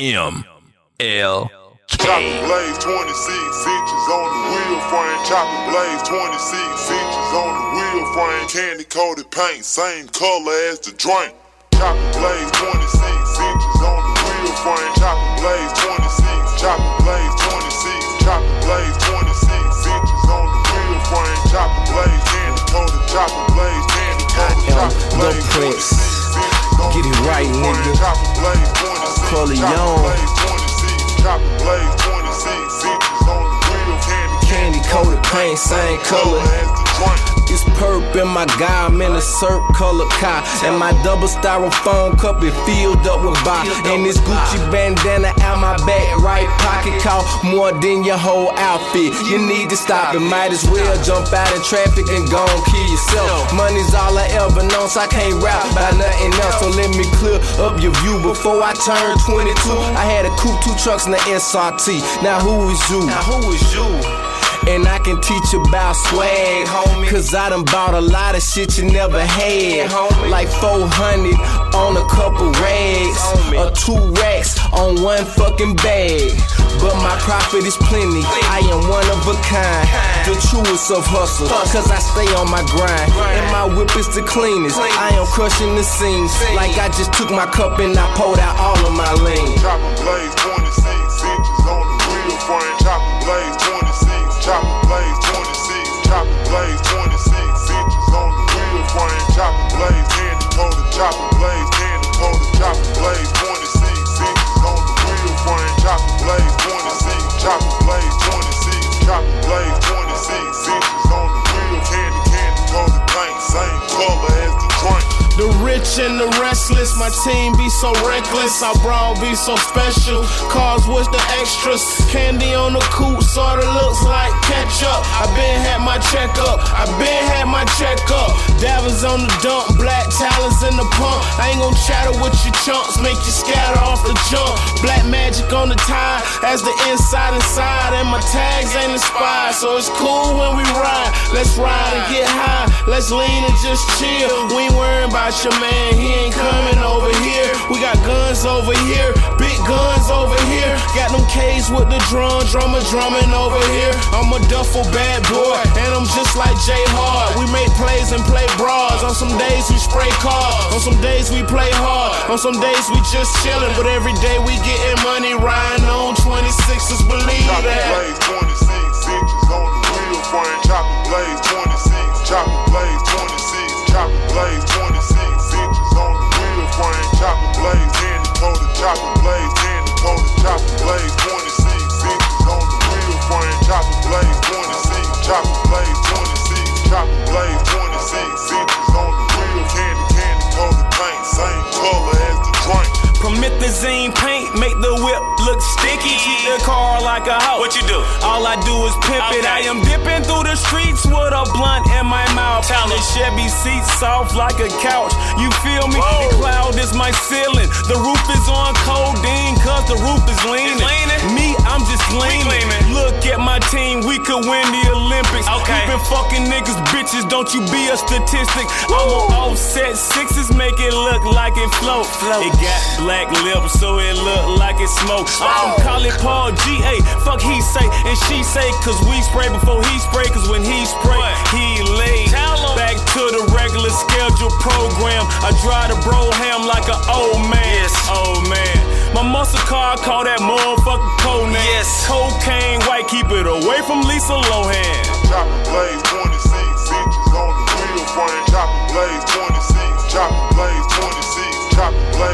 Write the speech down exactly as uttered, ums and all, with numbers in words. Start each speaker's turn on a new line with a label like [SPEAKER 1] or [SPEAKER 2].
[SPEAKER 1] M L K.
[SPEAKER 2] Chopping blades, twenty-six inches on the wheel frame. Chopping blades, twenty-six inches on the wheel frame. Candy coated paint, same color as the drink. Chopping blades, twenty-six inches on the wheel frame. Chopping blades, twenty-six. Chopping blades, twenty-six. Chopping blades, twenty-six inches on the wheel frame. Chopping blades, candy coated. Chopping blades, candy coated. Chopping blades, twenty-six.
[SPEAKER 3] Get it right, nigga. Corleone. Candy coated paint, same color. It's perp in my guy, I'm in a Cirque color car. And my double styrofoam cup is filled up with bar. And this Gucci bandana out my back, right pocket cost more than your whole outfit. You need to stop it, might as well jump out in traffic and go and kill yourself. Money's all I ever known, so I can't rap about nothing else. So let me clear up your view. Before I turned twenty-two, I had a coupe, two trucks, and an S R T. Now who is you? Now who is you? And I can teach you about swag, homie. Cause I done bought a lot of shit you never had, homie. Like four hundred on a couple rags, homie. Or two racks on one fucking bag. But my profit is plenty, I am one of a kind. The truest of hustlers, cause I stay on my grind. And my whip is the cleanest, I am crushing the scenes. Like I just took my cup and I poured out all of my lean.
[SPEAKER 2] Chopping blades, twenty-six inches on the wheel frame. Chopping blades, twenty-six. Chopping blades, twenty-six. Chopping blades, twenty-six inches on the wheel frame. Chopping blades, candy coated. Chopping blades, candy coated. Chopping blades, twenty-six inches on the wheel frame. Chopping blades, twenty-six. Chopping blades, twenty-six. Chopping blades, twenty-six inches on the wheel. Candy, candy coated paint, same color as the drink.
[SPEAKER 4] The rich and the restless, my team be so reckless, our brawl be so special. Cars with the extras, candy on the coupe sorta looks like ketchup. I been had my checkup, I been had my checkup. Davins on the dump, black talons in the pump. I ain't gon' chatter with your chunks, make you scatter off the jump. Black magic on the tie, as the inside inside, and my tags ain't inspired, so it's cool when we ride. Let's ride and get high, let's lean and just chill. We ain't worrying about your man, he ain't coming over here. We got guns over here, big guns over here. Got them K's with the drum, drummer drumming over here. I'm a duffel bad boy, and I'm just like Jay Hard. We make plays and play bras. On some days we spray cars, on some days we play hard, on some days we just chillin'. But every day we getting money, riding on twenty-sixes, believe that.
[SPEAKER 2] Chopping blades, twenty-six inches on the wheel frame. Chopping blades, twenty-six. Chopping blades, twenty-six. Chopping blades, twenty-six inches on the wheel frame. Chopping blades, candy coated. Chopping blades, candy coated. Chopping blades, twenty-six inches on the wheel frame. Chopping blades, twenty-six. Chopping blades, twenty-six. Chopping blades, twenty-six inches on the wheel. Candy, candy coated paint, same color as the drink.
[SPEAKER 1] Promethazine paint make the whip look sticky. Keep the car like a hoe. What you do? All I do is pimp okay. it. I am dipping through the streets with a blunt in my mouth. Tell the Chevy seat soft like a couch. You feel me? Whoa. The cloud is my ceiling. The roof is on codeine cause the roof is leaning. leaning. Me, I'm just leaning. Look at my team, we could win the Olympics. Okay. We been fucking niggas, bitches. Don't you be a statistic. Woo. I'm on offset sixes, make it look like it float. float. It got black lips, so it look like it smoke. I'm from Colin Paul G A. Fuck he say and she say, cause we spray before he spray. Cause when he spray, he lay. Back to the regular schedule program. I drive the Broham like an old man. Yes. Old man. My muscle car, call that motherfucking code name. Yes. Cocaine white, keep it away from Lisa Lohan.
[SPEAKER 2] Chopping blades, twenty-six inches on the wheel frame. Chopping blades, twenty-six. Chopping blades, twenty-six. Chopping blades.